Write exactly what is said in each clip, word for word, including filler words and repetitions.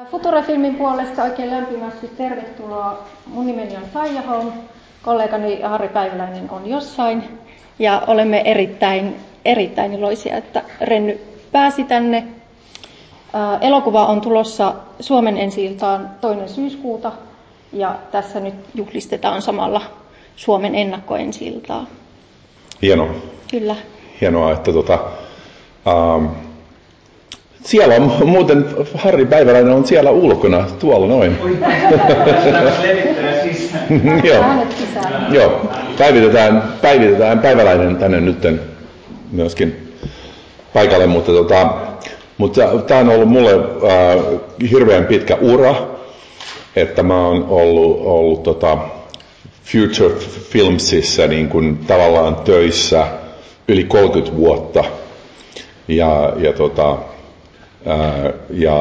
Future-filmin puolesta oikein lämpimästi tervetuloa. Mun nimeni on Saija Holm, kollegani Harri Päiväläinen on jossain. Ja olemme erittäin, erittäin iloisia, että Renny pääsi tänne. Ää, elokuva on tulossa Suomen ensi-iltaan toinen syyskuuta ja tässä nyt juhlistetaan samalla Suomen ennakkoensi-iltaa. Hienoa. Kyllä. Hienoa, että tota, ähm, siellä on muuten, Harri Päiväläinen on siellä ulkona, tuolla noin. Joo. Joo, päivitetään, päivitetään Päiväläinen tänne nytten myöskin paikalle, mutta, tota, mutta tämä on ollut mulle äh, hirveän pitkä ura, että mä oon ollut, ollut tota, Future Filmsissa niin kuin tavallaan töissä yli kolmekymmentä vuotta. Ja, ja, tota, ää, ja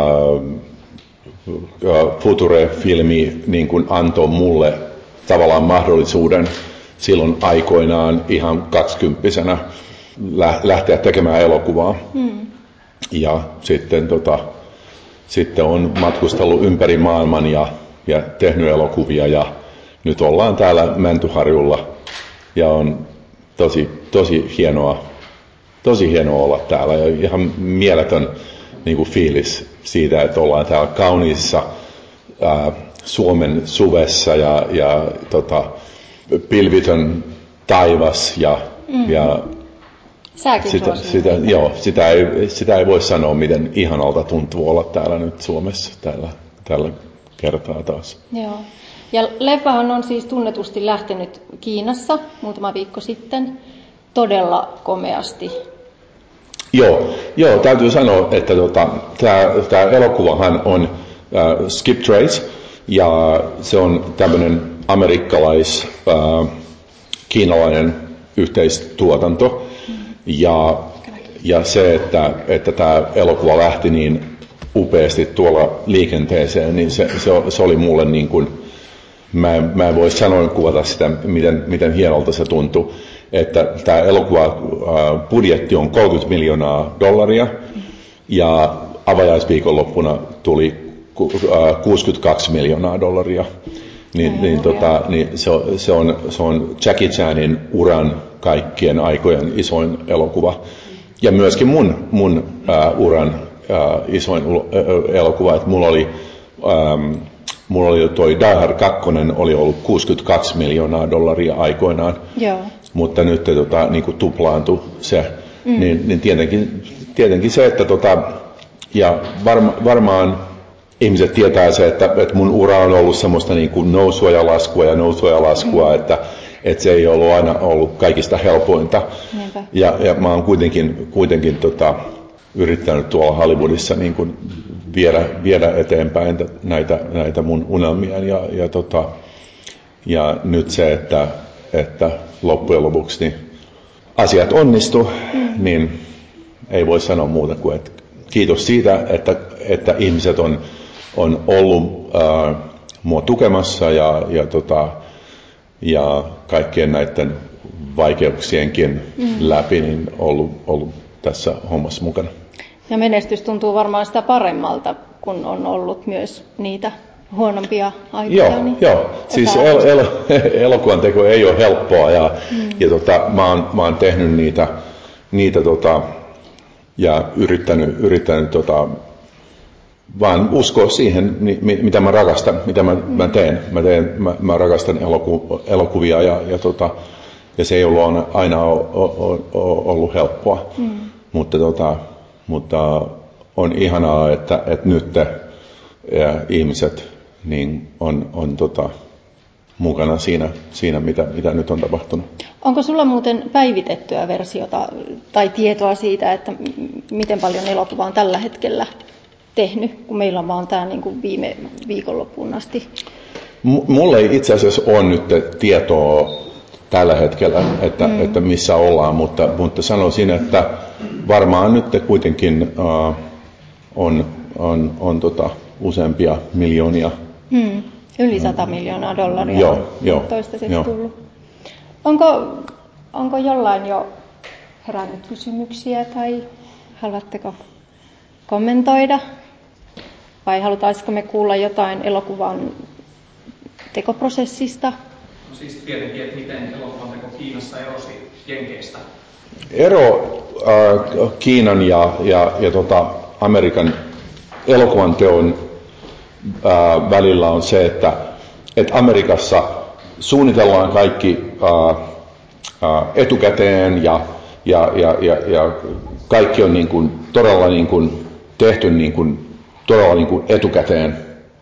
Future-filmi niin kuin antoi mulle tavallaan mahdollisuuden silloin aikoinaan ihan kaksikymppisenä lähteä tekemään elokuvaa. Mm. Ja sitten, tota, sitten on matkustellut ympäri maailman ja, ja tehnyt elokuvia ja nyt ollaan täällä Mäntyharjulla ja on tosi, tosi hienoa, tosi hienoa olla täällä ja ihan mieletön niin kuin fiilis siitä, että ollaan täällä kauniissa ää, Suomen suvessa ja, ja tota, pilvitön taivas ja, mm-hmm. ja sitä, sitä, joo, sitä, ei, sitä ei voi sanoa, miten ihanalta tuntuu olla täällä nyt Suomessa tällä, tällä kertaa taas. Joo. Ja leffahan on siis tunnetusti lähtenyt Kiinassa muutama viikko sitten todella komeasti. Joo, joo täytyy sanoa, että tota, tämä elokuvahan on äh, Skip Trace ja se on tämmöinen amerikkalais äh, kiinalainen yhteistuotanto ja, ja se, että, että tämä elokuva lähti niin upeasti tuolla liikenteeseen, niin se, se, se oli mulle niin kuin Mä en, mä en voi sanoin kuvata sitä, miten, miten hienolta se tuntui, että tämä elokuva äh, budjetti on kolmekymmentä miljoonaa dollaria ja avajaisviikonloppuna tuli ku, äh, kuusikymmentäkaksi miljoonaa dollaria. Niin, mm, niin, tota, niin se, on, se, on, se on Jackie Chanin uran kaikkien aikojen isoin elokuva. Ja myöskin mun, mun äh, uran äh, isoin äh, elokuva, että mulla oli... Ähm, Mulla oli toi Die Hard kaksi, oli ollut kuusikymmentäkaksi miljoonaa dollaria aikoinaan, Joo. mutta nyt tota, niin kuin tuplaantui se. Mm. Niin, niin tietenkin, tietenkin se, että tota, ja varma, varmaan ihmiset tietää se, että, että mun ura on ollut semmoista niin kuin nousua ja laskua ja nousua ja laskua, mm. että, että se ei ollut aina ollut kaikista helpointa. Ja, ja mä oon kuitenkin, kuitenkin tota, yrittänyt tuolla Hollywoodissa niin kuin viedä, viedä eteenpäin näitä, näitä mun unelmia ja, ja, tota, ja nyt se, että, että loppujen lopuksi niin asiat onnistu, mm. niin ei voi sanoa muuta kuin, että kiitos siitä, että, että ihmiset on, on ollut äh, mua tukemassa ja, ja, tota, ja kaikkien näiden vaikeuksienkin mm. läpi niin ollut, ollut tässä hommassa mukana. Ja menestys tuntuu varmaan sitä paremmalta, kun on ollut myös niitä huonompia aikoja. Joo, niin joo. Siis el, el, elokuvan teko ei ole helppoa ja, mm. ja tota, mä, oon, mä oon tehnyt niitä, niitä tota, ja yrittänyt, yrittänyt tota, vaan uskoa siihen, mitä mä rakastan, mitä mä, mm. mä teen. Mä, teen, mä, mä rakastan eloku, elokuvia ja, ja, tota, ja se ei ollut aina ollut helppoa, mm. mutta tota, Mutta on ihanaa, että, että nyt ja ihmiset niin on, on tota, mukana siinä, siinä mitä, mitä nyt on tapahtunut. Onko sulla muuten päivitettyä versiota tai tietoa siitä, että miten paljon elokuva on tällä hetkellä tehnyt, kun meillä on vaan tämä niin kuin viime viikonloppuun asti? M- mulla ei itse asiassa ole nyt tietoa tällä hetkellä, että, mm. että missä ollaan, mutta, mutta sanoisin, että varmaan nyt kuitenkin uh, on, on, on tota, useampia miljoonia. Mm. Yli sata miljoonaa dollaria joo, on jo, toistaiseksi jo. tullut. Onko, onko jollain jo herännyt kysymyksiä tai haluatteko kommentoida? vai halutaisiko me kuulla jotain elokuvan tekoprosessista? No siis tietenkin, että miten elokuvan teko Kiinassa erosi Jenkeistä? Ero äh, Kiinan ja, ja, ja tota Amerikan elokuvan teon äh, välillä on se, että et Amerikassa suunnitellaan kaikki äh, äh, etukäteen ja, ja, ja, ja, ja kaikki on niin kuin, todella niin kuin, tehty niin kuin, todella niin kuin etukäteen.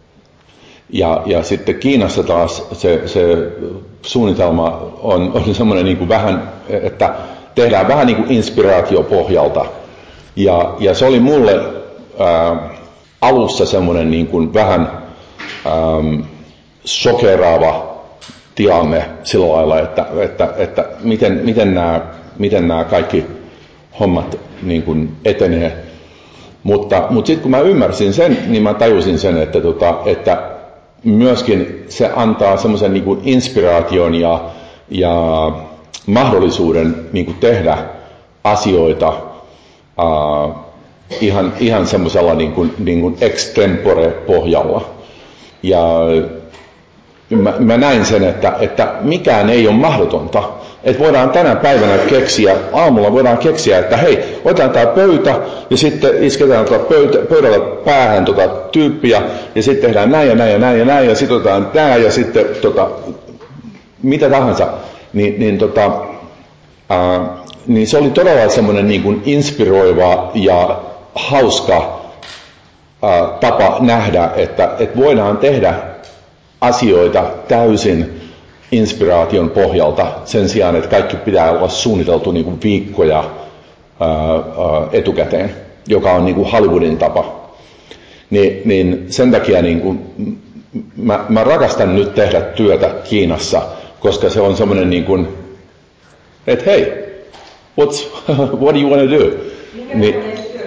Ja, ja sitten Kiinassa taas se, se suunnitelma on, on semmoinen niin kuin vähän, että tehdään vähän niin kuin inspiraatiopohjalta. Ja, ja se oli mulle ää, alussa semmoinen niin kuin vähän ää, shokeraava tilanne sillä lailla, että, että, että miten, miten, nämä, miten nämä kaikki hommat niin kuin etenee. Mutta, mutta sitten kun mä ymmärsin sen, niin mä tajusin sen, että, tota, että myöskin se antaa semmoisen niin kuin inspiraation ja, ja mahdollisuuden niin kuin tehdä asioita uh, ihan, ihan semmoisella niin kuin, niin kuin extempore pohjalla. Ja mä, mä näin sen, että, että mikään ei ole mahdotonta. Että voidaan tänä päivänä keksiä, aamulla voidaan keksiä, että hei, otetaan tämä pöytä ja sitten isketään tuota pöytä, pöydällä päähän tuota tyyppiä ja sitten tehdään näin ja näin ja näin ja näin ja sitten otetaan tämä ja sitten tota, mitä tahansa. Ni, niin, tota, ää, niin se oli todella semmoinen niin kuin inspiroiva ja hauska ää, tapa nähdä, että, että voidaan tehdä asioita täysin inspiraation pohjalta sen sijaan, että kaikki pitää olla suunniteltu niin kuin viikkoja ää, ää, etukäteen, joka on niin kuin Hollywoodin tapa. Ni, niin sen takia niin kuin, mä, mä rakastan nyt tehdä työtä Kiinassa, koska se on semmoinen niin kuin, että hei, what's, what do you want to do? Niin,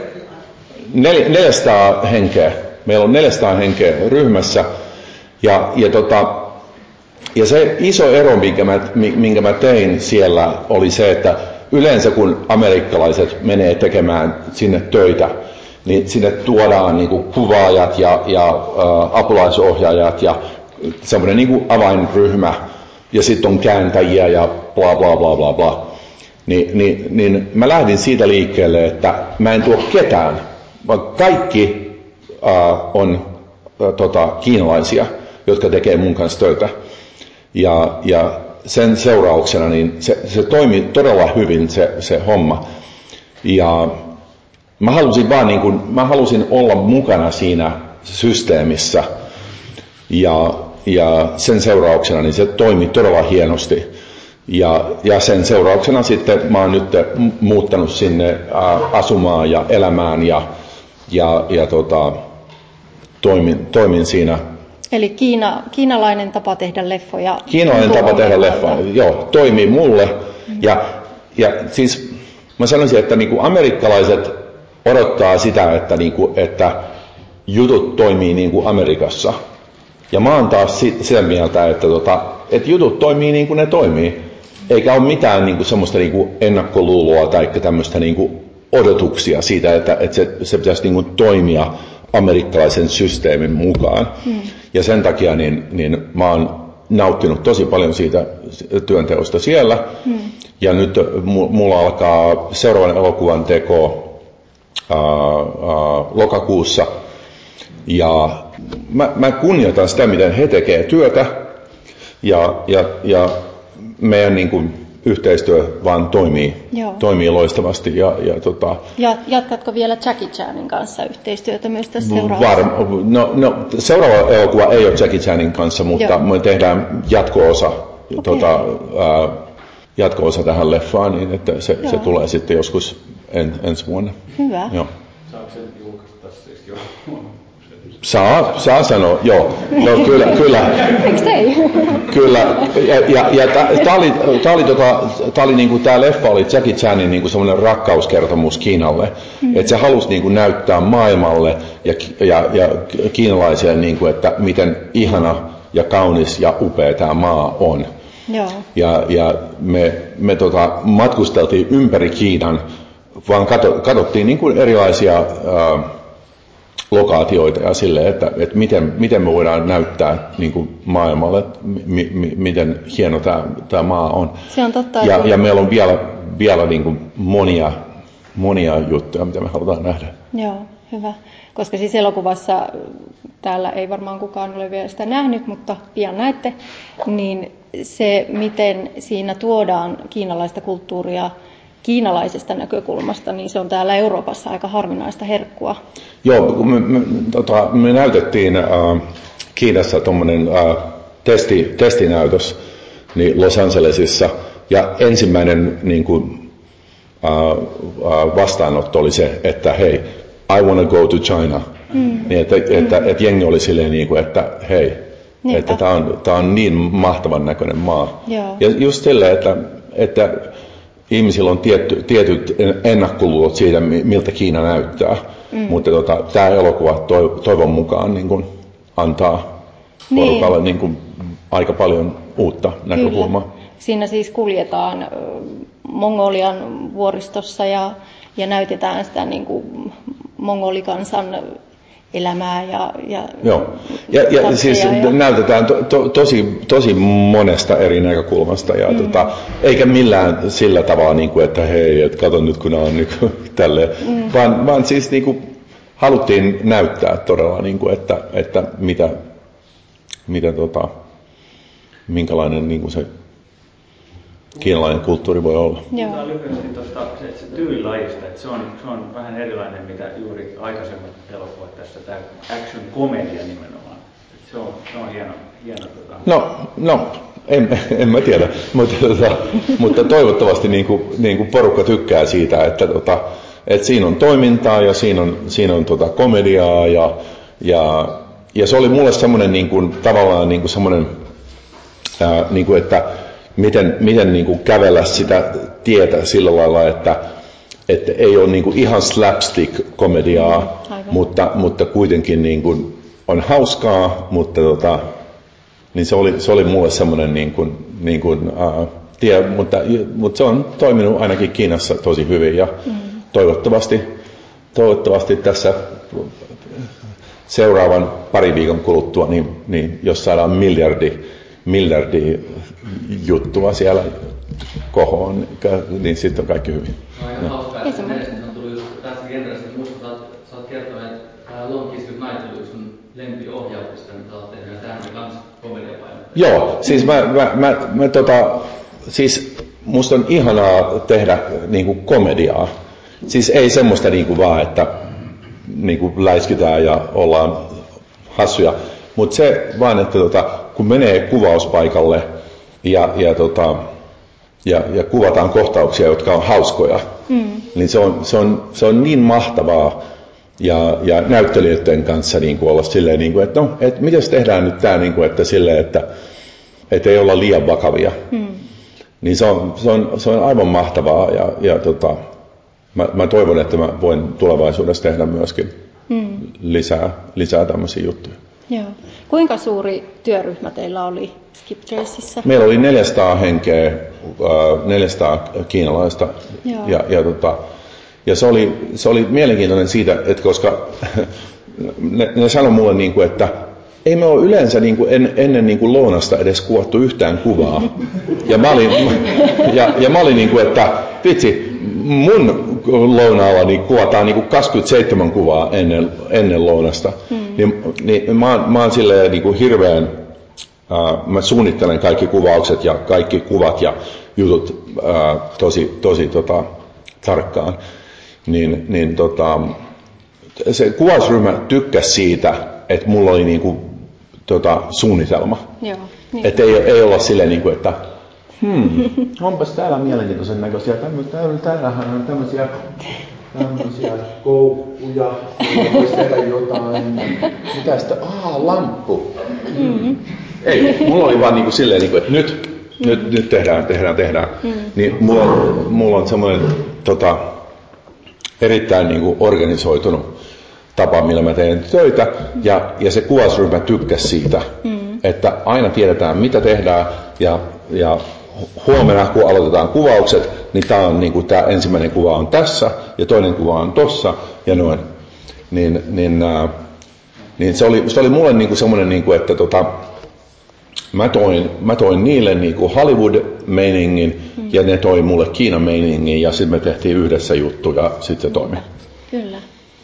nel, neljäsataa henkeä. Meillä on neljäsataa henkeä ryhmässä ja, ja tota, Ja se iso ero, minkä mä, minkä mä tein siellä, oli se, että yleensä kun amerikkalaiset menee tekemään sinne töitä, niin sinne tuodaan niin kuin kuvaajat ja, ja ä, apulaisohjaajat ja semmoinen niin kuin avainryhmä, ja sitten on kääntäjiä ja bla bla bla bla bla. Ni, niin, niin mä lähdin siitä liikkeelle, että mä en tuo ketään, vaan kaikki ä, on ä, tota, kiinalaisia, jotka tekee mun kanssa töitä. Ja, ja sen seurauksena niin se, se toimi todella hyvin se, se homma. Ja mä halusin vaan niin kuin, mä halusin olla mukana siinä systeemissä. Ja, ja sen seurauksena niin se toimi todella hienosti. Ja, ja sen seurauksena sitten mä oon nyt muuttanut sinne ä, asumaan ja elämään ja, ja, ja tota, toimin, toimin siinä. Eli Kiina, kiinalainen tapa tehdä leffoja. Kiinalainen tapa tehdä leffoja, joo, toimii mulle. Mm-hmm. Ja, ja siis mä sanoisin, että niinku amerikkalaiset odottaa sitä, että, niinku, että jutut toimii niin kuin Amerikassa. Ja mä oon taas sitä mieltä, että, tota, että jutut toimii niin kuin ne toimii. Eikä ole mitään niinku semmoista niinku ennakkoluuloa tai tämmöistä niinku odotuksia siitä, että, että se, se pitäisi niinku toimia amerikkalaisen systeemin mukaan. Hmm. Ja sen takia niin, niin mä oon nauttinut tosi paljon siitä työnteosta siellä. Hmm. Ja nyt mulla alkaa seuraavan elokuvan teko ää, ää, lokakuussa. Ja mä, mä kunnioitan sitä, miten he tekee työtä. Ja, ja, ja meidän niin kuin yhteistyö vaan toimii, toimii loistavasti. Ja, ja, tota, ja jatkatko vielä Jackie Chanin kanssa yhteistyötä myös tässä seuraavassa? Var, no, no, seuraava elokuva ei ole Jackie Chanin kanssa, mutta Joo. me tehdään jatko-osa, okay. tota, ää, jatko-osa tähän leffaan, niin että se, se tulee sitten joskus en, ensi vuonna. Hyvä. Joo. Saako sen julkaista tässä jo? Saa, saa sanoa, joo. No, kyllä, kyllä. Kyllä. Ja, ja, ja tämä oli, tää oli, tota, tää oli niinku, tää leffa oli Jackie Chanin niinku semmoinen rakkauskertomus Kiinalle. Mm. Että se halusi niinku näyttää maailmalle ja, ja, ja kiinalaisille, niinku, että miten ihana ja kaunis ja upea tämä maa on. Joo. Ja, ja me, me tota, matkusteltiin ympäri Kiinan, vaan kato, katsottiin niinku erilaisia Ää, lokaatioita ja silleen, että, että miten, miten me voidaan näyttää niin kuin maailmalle, mi, mi, miten hieno tämä, tämä maa on. Se on totta. Ja, ja meillä on vielä, vielä niin kuin monia, monia juttuja, mitä me halutaan nähdä. Joo, hyvä. Koska siis elokuvassa, täällä ei varmaan kukaan ole vielä sitä nähnyt, mutta pian näette, niin se, miten siinä tuodaan kiinalaista kulttuuria kiinalaisesta näkökulmasta, niin se on täällä Euroopassa aika harvinaista herkkua. Joo, me, me, tota, me näytettiin äh, Kiinassa tuommoinen äh, testi, testinäytös niin Los Angelesissa, ja ensimmäinen niin kuin, äh, äh, vastaanotto oli se, että hei, I want to go to China. Mm. Niin, että, mm. että, että jengi oli silleen, niin kuin, että hei, Niinpä. Että tämä on, tämä on niin mahtavan näköinen maa. Joo. Ja just silleen, että, että ihmisillä on tietty, tietyt ennakkoluulot siitä, miltä Kiina näyttää. Mm. Mutta tota, tämä elokuva toivon mukaan niin kuin antaa niin. porukalle niin kuin aika paljon uutta näkökulmaa. Kyllä. Siinä siis kuljetaan Mongolian vuoristossa ja, ja näytetään sitä niin kuin mongolikansan elämää ja ja Joo. Ja, ja siis ja näytetään to, to, tosi tosi monesta eri näkökulmasta ja mm. tota, eikä millään sillä tavalla niin kuin, että hei, et kato nyt kun on niin kuin, tälleen, mm. vaan vaan siis niin kuin haluttiin näyttää todella niin kuin, että että mitä mitä tota minkälainen niin kuin se kiinalainen kulttuuri voi olla. Puhutaan lyhyesti tuosta se, se tyylilajista, että se on, se on vähän erilainen mitä juuri aikaisemmat elokuvat tässä, tämä action komedia nimenomaan. Että se on, se on hieno. hieno tota... No, no en, en mä tiedä, mutta, tota, mutta toivottavasti niin kuin, niin kuin porukka tykkää siitä, että, tota, että siinä on toimintaa ja siinä on, siinä on tota komediaa ja, ja, ja se oli mulle semmoinen niin kuin, tavallaan niin kuin semmoinen, ää, niin kuin, että miten, miten niin kuin kävellä sitä tietä sillä lailla, että, että ei ole niin kuin ihan slapstick-komediaa, mutta, mutta kuitenkin niin kuin on hauskaa, mutta tota, niin se, oli, se oli mulle semmoinen niin kuin, niin kuin, uh, tie, mutta, mutta se on toiminut ainakin Kiinassa tosi hyvin ja mm. toivottavasti, toivottavasti tässä seuraavan pari viikon kuluttua, niin, niin jos saadaan miljardi, miljardi juttua siellä kohoon, niin sitten on kaikki hyvin. No ihan hauskaa, että mielestäni on tullut just tästä genrestä, että musta sä, sä oot kertonut, että Long Kiss Goodnight oli yksi sun lempiohjauksista, mitä oot tehnyt, ja tämähän on kans komediapainotteinen. Joo, siis mä, mä, mä, mä tota, siis musta on ihanaa tehdä niinku komediaa. Siis ei semmoista niinku vaan, että niinku läiskitään ja ollaan hassuja, mutta se vaan, että tota, kun menee kuvauspaikalle ja, ja, tota, ja, ja kuvataan kohtauksia, jotka on hauskoja, mm. niin se on, se, on, se on niin mahtavaa ja, ja näyttelijöiden kanssa niin kuin olla silleen, niin kuin, että no, et mitäs tehdään nyt tämä, niin kuin, että silleen, että et ei olla liian vakavia. Mm. Niin se on, se, on, se on aivan mahtavaa ja, ja tota, mä, mä toivon, että mä voin tulevaisuudessa tehdä myöskin mm. lisää, lisää tämmöisiä juttuja. Joo. Kuinka suuri työryhmä teillä oli Skip Traceissa? Meillä oli neljäsataa henkeä, neljäsataa kiinalaista ja, ja, tota, ja se, oli, se oli mielenkiintoinen siitä, että koska ne, ne sanoi mulle, niin kuin, että ei me ole yleensä niin kuin en, ennen niin kuin lounasta edes kuvattu yhtään kuvaa. Ja mä olin, ja, ja mä olin niin kuin, että vitsi, mun lounaalla niin kuvataan niin kuin kaksikymmentäseitsemän kuvaa ennen, ennen lounasta. Hmm. Niin, niin mä, oon, mä oon silleen niin kuin hirveän, ää, mä suunnittelen kaikki kuvaukset ja kaikki kuvat ja jutut ää, tosi, tosi tota, tarkkaan. Niin, niin tota, se kuvausryhmä tykkäsi siitä, että mulla oli niin kuin, tota, suunnitelma. Joo, niin. Että ei, ei olla silleen, niin kuin, että hmm, onpas täällä mielenkiintoisen näköisiä. Täällähän on tämmöisiä, tämmöisiä koukkuja, voisi tehdä jotain. Mitä sitä? Aa, lamppu. Mm-hmm. Ei, mulla oli vaan niin kuin silleen, niin kuin, että nyt, mm-hmm. nyt, nyt tehdään, tehdään, tehdään. Mm-hmm. Niin mulla, mulla on semmoinen tota, erittäin niin kuin organisoitunut tapa, millä mä teen töitä, ja, ja se kuvausryhmä tykkäsi siitä, mm. että aina tiedetään, mitä tehdään, ja, ja huomenna, kun aloitetaan kuvaukset, niin tää on, niin kuin, tää ensimmäinen kuva on tässä, ja toinen kuva on tossa, ja noin. niin, niin, äh, niin se, oli, se oli mulle niinku semmoinen, niinku, että tota, mä, toin, mä toin niille niinku Hollywood-meiningin mm. ja ne toi mulle Kiina-meiningin ja sitten me tehtiin yhdessä juttu ja sitten se toimi. Kyllä.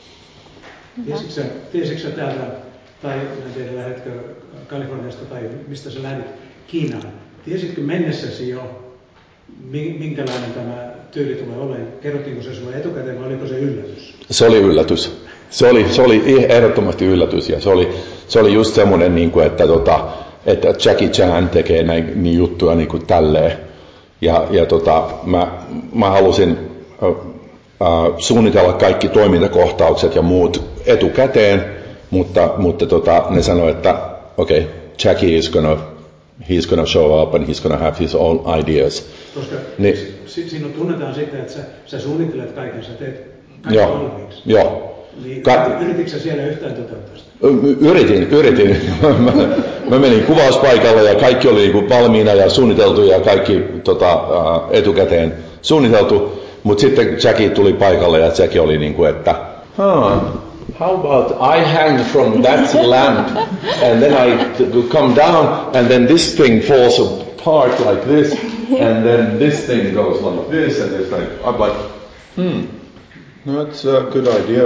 Tiesitkö sä täältä, tai en tiedä lähdetkö Kaliforniasta tai mistä sä lähdit Kiinaan, tiesitkö mennessäsi jo, minkälainen tämä tyyli tulee olemaan? Kerrottiinko se sulle etukäteen vai oliko se yllätys? Se oli yllätys. Se oli, se oli ehdottomasti yllätys ja se oli, se oli just semmoinen, niin kuin, että, tota, että Jackie Chan tekee näin niin juttuja niin kuin tälleen. Ja, ja tota, mä, mä halusin äh, äh, suunnitella kaikki toimintakohtaukset ja muut etukäteen, mutta, mutta tota, ne sanoi, että okei, okay, Jackie is gonna, he's gonna show up and he's gonna have his own ideas. Koska niin, sinun tunnetaan sitä, että sä, sä suunnittelet kaiken, sä teet kaiken joo, valmiiksi. Joo. Niin, yrititkö sä siellä yhtään toteuttaa sitä? Yritin, yritin. mä, mä menin kuvauspaikalle ja kaikki oli niinku valmiina ja suunniteltu ja kaikki tota, uh, etukäteen suunniteltu. Mutta sitten Jackie tuli paikalle ja Jackie oli niinku, että huh, how about I hang from that lamp and then I come down and then this thing falls apart like this and then this thing goes like this and this thing. I'm like, hmm. That's a good idea.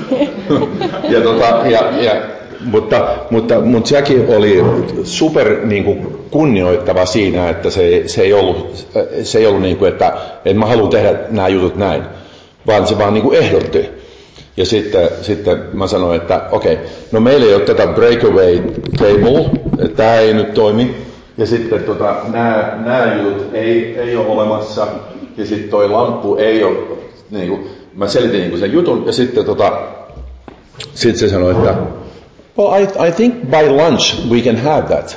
ja tota, ja, ja, mutta, mutta, mutta Jackie oli super niin kuin, kunnioittava siinä, että se, se ei ollut, se ei ollut niin kuin, että, että mä haluan tehdä nämä jutut näin, vaan se vaan niin kuin ehdotti. Ja sitten, sitten mä sanoin, että okei, okay, no meillä ei ole tätä breakaway table, että tämä ei nyt toimi. Ja sitten tota, nämä, nämä jutut ei, ei ole olemassa. Ja sitten toi lamppu ei ole, niin kuin, mä selitin niin kuin sen jutun ja sitten tota, sit se sanoi, että well, I, I think by lunch we can have that.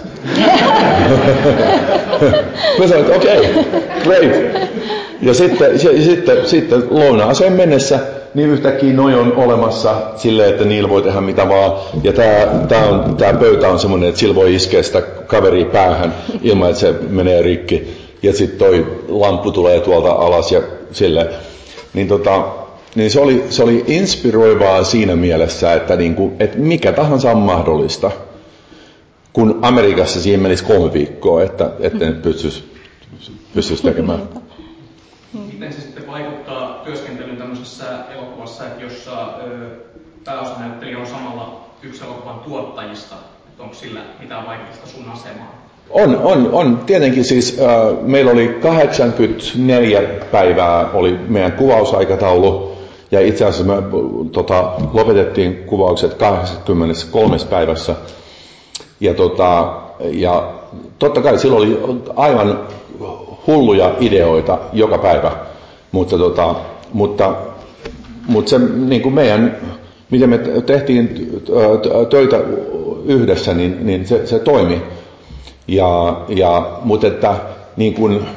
Mä sanoin, että okei, okay, great. Ja sitten, ja sitten, sitten lounaaseen mennessä niin yhtäkkiä noi on olemassa silleen, että niillä voi tehdä mitä vaan. Ja tää, tää, on, tää pöytä on semmoinen, että sillä voi iskeä sitä kaveria päähän ilman, että se menee rikki. Ja sitten toi lamppu tulee tuolta alas ja silleen. Niin, tota, niin se, oli, se oli inspiroivaa siinä mielessä, että, niinku, että mikä tahansa on mahdollista. Kun Amerikassa siihen menisi kolme viikkoa, että, että ne pystyisi, pystyisi tekemään. Miten se sitten vaikuttaa työskentelyyn tämmöisessä elokuvassa, että jossa ö, pääosanäyttelijä on samalla yksi elokuvan tuottajista, että onko sillä mitään vaikutusta sun asemaan? On, on, on. Tietenkin siis äh, meillä oli kahdeksankymmentäneljä päivää oli meidän kuvausaikataulu ja itse asiassa me tota, lopetettiin kuvaukset kahdeksankymmentäkolme päivässä. Ja, tota, ja totta kai silloin oli aivan hulluja ideoita joka päivä, mutta, tota, mutta, mutta se niin kuin meidän, miten me tehtiin töitä yhdessä, niin, niin se, se toimi. Ja, ja, mutta että niin kuin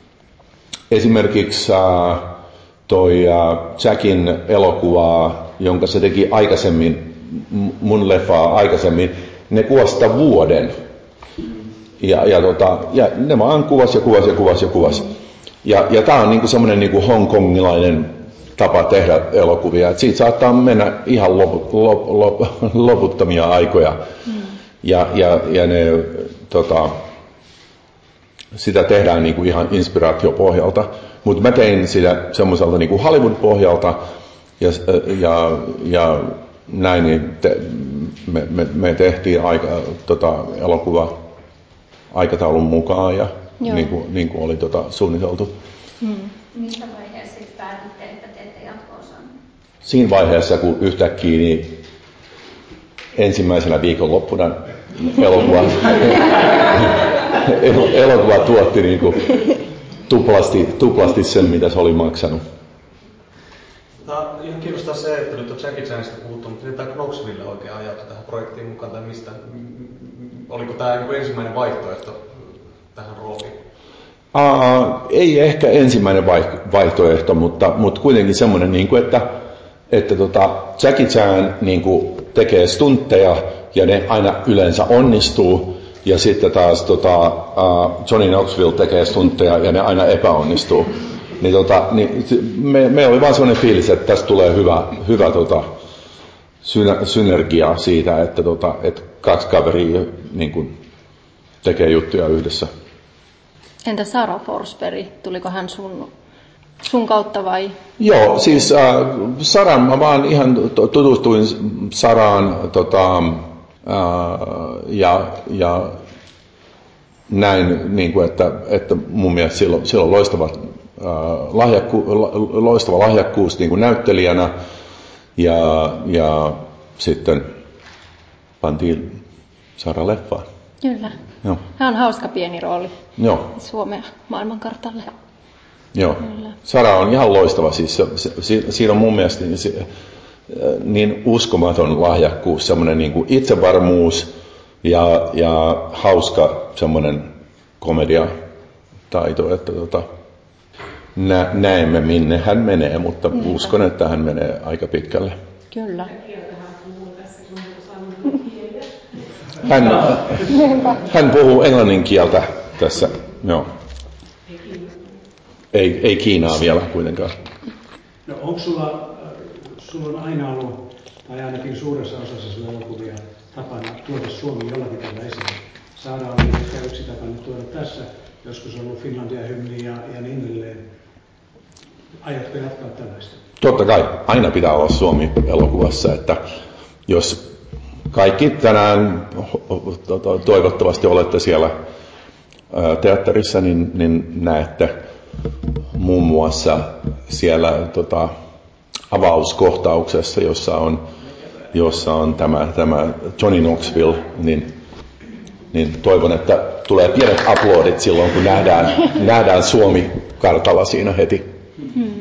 esimerkiksi äh, toi äh, Jackin elokuvaa, jonka se teki aikaisemmin, mun leffaa aikaisemmin, ne kuvasi sitä vuoden. Ja, ja, tota, ja ne vaan kuvasi ja kuvasi ja kuvasi ja kuvasi. Ja, ja tää on niinku semmoinen niinku hongkongilainen tapa tehdä elokuvia. Et siitä saattaa mennä ihan loput, lop, lop, loputtomia aikoja. Mm. Ja, ja, ja ne, tota, sitä tehdään niinku ihan inspiraatiopohjalta. Mutta mä tein sitä semmoiselta niinku Hollywood-pohjalta ja, ja, ja näin niin te, me, me, me tehtiin aika, tota, elokuva aikataulun mukaan ja niin kuin, niin kuin oli tota, suunniteltu. Hmm. Missä vaiheessa sitten päätitte, että teette jatko-osan? Siinä vaiheessa, kun yhtäkkiä niin ensimmäisenä viikonloppuna elokuva, elokuva tuotti niin kuin tuplasti, tuplasti sen, mitä se oli maksanut. Tämä ihan kiinnostaa se, että nyt on Jackie Chanista puhuttu, mutta miten tämä Knoxville oikein ajattu tähän projektiin mukaan, tai mistä, oliko tämä niin ensimmäinen vaihtoehto tähän rooliin? Uh, ei ehkä ensimmäinen vaihtoehto, mutta, mutta kuitenkin semmoinen, niin kuin, että, että tota, Jackie Chan niin kuin, tekee stuntteja ja ne aina yleensä onnistuu, ja sitten taas tota, uh, Johnny Knoxville tekee stuntteja ja ne aina epäonnistuu. Niin, tota, niin, me, me oli vaan sellainen fiilis, että tästä tulee hyvä, hyvä tota, syner- synergiaa siitä, että, tota, että kaksi kaveria niin kuin tekee juttuja yhdessä. Entä Sara Forsberg, tuliko hän sun, sun kautta vai? Joo, siis äh, Saraan mä vaan ihan tutustuin Saraan tota, äh, ja, ja näin, niin kuin, että, että mun mielestä sillä, sillä on loistava, äh, lahjakku, loistava lahjakkuus niin kuin näyttelijänä ja, ja sitten pantiin Sara leffaan. Kyllä. Joo. Hän on hauska pieni rooli. Joo. Suomea maailmankartalle. Joo. Kyllä. Sara on ihan loistava. Siis se, se, siinä on mun mielestä niin, se, niin uskomaton lahjakkuus, semmoinen niin kuin itsevarmuus ja, ja hauska semmoinen komediataito, että tota, nä, näemme minne hän menee, mutta Niinpä. uskon, että hän menee aika pitkälle. Kyllä. Hän, hän puhuu englannin kieltä tässä, joo. Ei, ei Kiinaa vielä kuitenkaan. No onko sulla, sulla on aina ollut, tai ainakin suuressa osassa sulla elokuvia tapana tuoda Suomi jollakin tavalla esille? Saara oli ehkä yksi tapa nyt tuoda tässä, joskus on ollut Finlandia hymni ja, ja niin edelleen. Aiotko jatkaa tällaista? Totta kai, aina pitää olla Suomi elokuvassa, että jos kaikki tänään toivottavasti olette siellä teatterissa, niin, niin näette muun muassa siellä tota, avauskohtauksessa, jossa on, jossa on tämä, tämä Johnny Knoxville, niin, niin toivon, että tulee pienet aplodit silloin, kun nähdään, nähdään Suomi kartalla siinä heti. Hmm.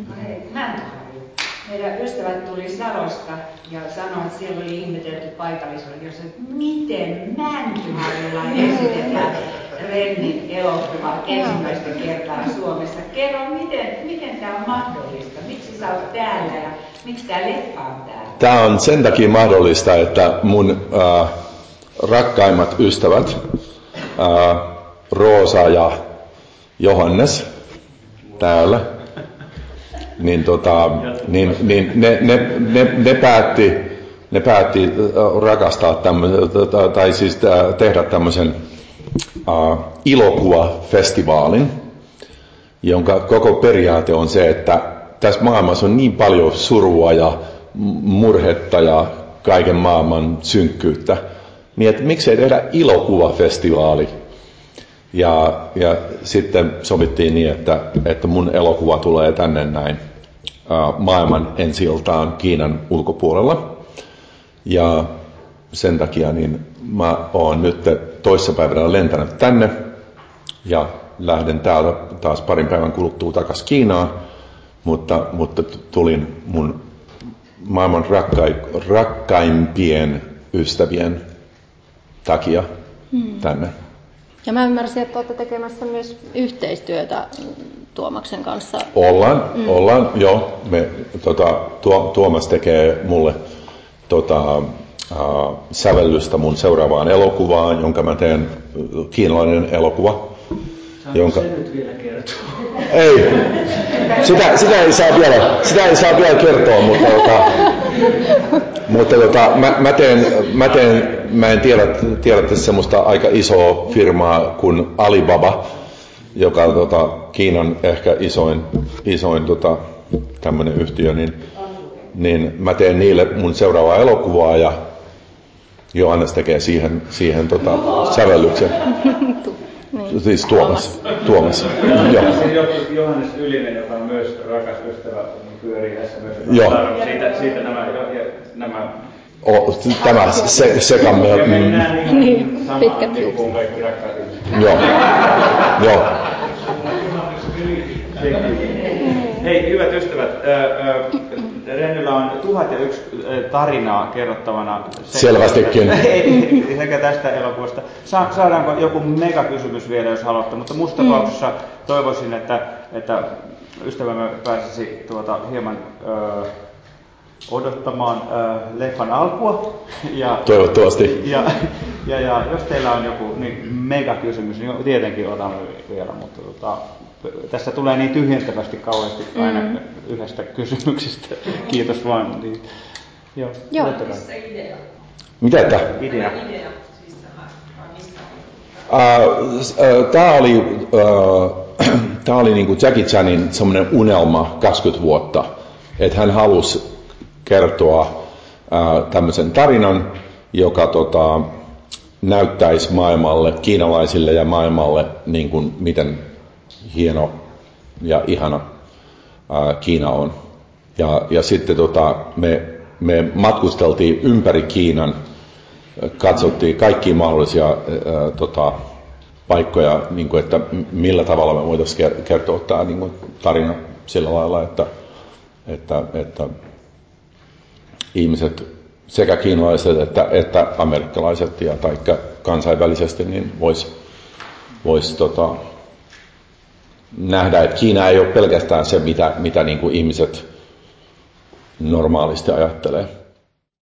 Meidän ystävät tuli Salosta ja sanoi, että siellä oli ihmetelty paikallisradiossa, että miten Mäntyharjulla esitetään Rennin elokuva ensimmäistä kertaa Suomessa. Kerro, miten, miten tämä on mahdollista? Miksi sä oot täällä ja miksi tämä leffa on täällä? Tämä on sen takia mahdollista, että mun äh, rakkaimmat ystävät, äh, Roosa ja Johannes, täällä, niin, tota, niin, niin ne, ne, ne, ne päätti, ne päätti rakastaa tämmöisen, tai siis tehdä tämmöisen uh, ilokuvafestivaalin, jonka koko periaate on se, että tässä maailmassa on niin paljon surua ja murhetta ja kaiken maailman synkkyyttä, niin että miksei tehdä ilokuvafestivaali. Ja, ja sitten sovittiin niin, että, että mun elokuva tulee tänne näin uh, maailman ensi-iltaan Kiinan ulkopuolella. Ja sen takia niin mä oon nyt toissapäivänä lentänyt tänne ja lähden täältä taas parin päivän kuluttua takaisin Kiinaan, mutta, mutta tulin mun maailman rakkai, rakkaimpien ystävien takia hmm. tänne. Ja mä ymmärsin, että olette tekemässä myös yhteistyötä Tuomaksen kanssa. Ollaan, mm. ollaan, joo. Me, tota, tuo, Tuomas tekee mulle tota, äh, sävellystä mun seuraavaan elokuvaan, jonka mä teen, kiinalainen elokuva. Saanko jonka... se nyt vielä kertoa? Ei, sitä, sitä, ei saa vielä, sitä ei saa vielä kertoa, mutta, tota, mutta tota, mä, mä, teen, mä, teen, mä en tiedä, tiedä semmoista aika isoa firmaa kuin Alibaba, joka on tota, Kiinan ehkä isoin, isoin tota, tämmöinen yhtiö, niin, niin mä teen niille mun seuraavaa elokuvaa ja Johannes tekee siihen, siihen tota, sävellyksen. Niin. Siis Tuomas. Tuomas. Joo. Johannes Ylinen, joka on myös rakas ystävä, pyörii tässä myös. Joo. Siitä, siitä nämä... nämä o, tämä se, sekamme. Me mennään ihan niin, samaan tipuun kaikki rakkaat ihmiset. Joo. Joo. Hei, hyvät ystävät, Rennillä on tuhat ja yksi tarinaa kerrottavana. Selvästikin. Sekä tästä elokuvasta. Sa- saadaanko joku megakysymys vielä, jos haluatte, mutta musta tapauksessa toivoisin, että, että ystävämme pääsisi tuota hieman ö, odottamaan ö, leffan alkua. Ja, toivottavasti. Ja, ja, ja jos teillä on joku niin megakysymys, niin tietenkin otamme vielä, mutta tota, tässä tulee niin tyhjentävästi kauheasti aina mm. yhdestä kysymyksestä. Kiitos vaan. Niin. Joo. Joo. Missä idea? Mitä että? Idea. Tämä idea, siis tähän, vai mistä on? Uh, Tämä oli, uh, tää oli niinku Jackie Chanin semmoinen unelma kaksikymmentä vuotta, että hän halusi kertoa uh, tämmöisen tarinan, joka tota, näyttäisi maailmalle, kiinalaisille ja maailmalle, niin kuin, miten hieno ja ihana uh, Kiina on. Ja, ja sitten tota, me, me matkusteltiin ympäri Kiinan, katsottiin kaikkia mahdollisia ää, tota, paikkoja, niin kuin, että millä tavalla me voitaisiin kertoa tämä niin kuin, tarina sillä lailla, että, että, että ihmiset, sekä kiinalaiset että, että amerikkalaiset ja taikka kansainvälisesti, niin vois, vois tota, nähdä, että Kiina ei ole pelkästään se, mitä, mitä niin kuin ihmiset normaalisti ajattelee.